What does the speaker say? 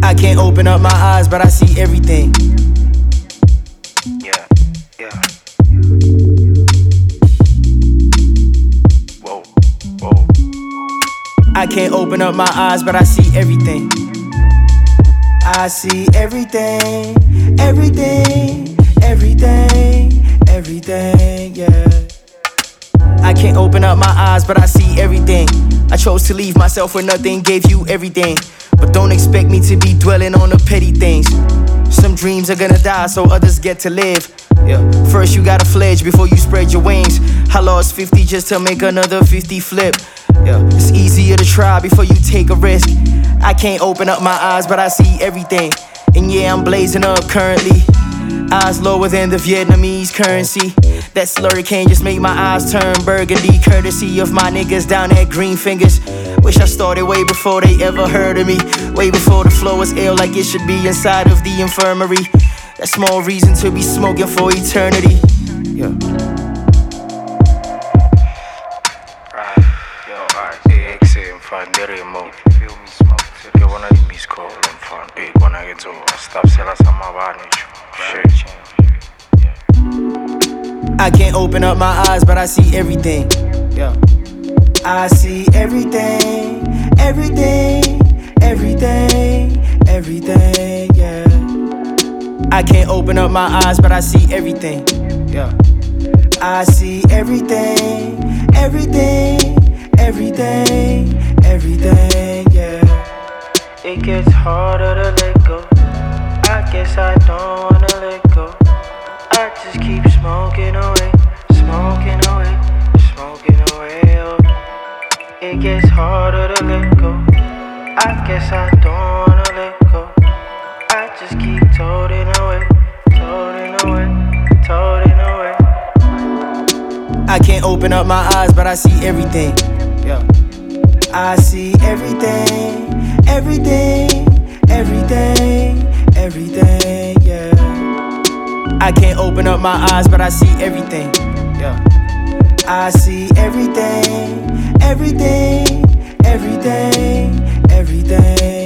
I can't open up my eyes, but I see everything. Yeah, yeah. Whoa, whoa. I can't open up my eyes, but I see everything. I see everything, everything, everything, everything, yeah. I can't open up my eyes, but I see everything. I chose to leave myself where nothing gave you everything. But don't expect me to be dwelling on the petty things. Some dreams are gonna die so others get to live. Yeah. First you gotta fledge before you spread your wings. I lost 50 just to make another 50 flip. Yeah. It's easier to try before you take a risk. I can't open up my eyes, but I see everything. And yeah, I'm blazing up currently. Eyes lower than the Vietnamese currency. That slurry can't just make my eyes turn burgundy. Courtesy of my niggas down at Green Fingers. Wish I started way before they ever heard of me. Way before the flow was ill like it should be inside of the infirmary. That's more reason to be smoking for eternity. Yeah. Right, yo, alright, exit fan the remote. Feel me smoke till you wanna leave me skull and fan. Hey, wanna get to stop selling some of my shit. I can't open up my eyes, but I see everything. Yeah. I see everything, everything, everything, everything, yeah. I can't open up my eyes, but I see everything. Yeah. I see everything, everything, everything, everything, yeah. It gets harder to let go. I guess I don't wanna let go. I just keep smoking away, smoking away, smoking away. Oh. It gets harder to let go. I guess I don't wanna let go. I just keep toting away, toting away, toting away. I can't open up my eyes, but I see everything. Yeah. I see everything, everything, everything, everything, yeah. I can't open up my eyes, but I see everything. Yeah. I see everything, everything, everything, everything.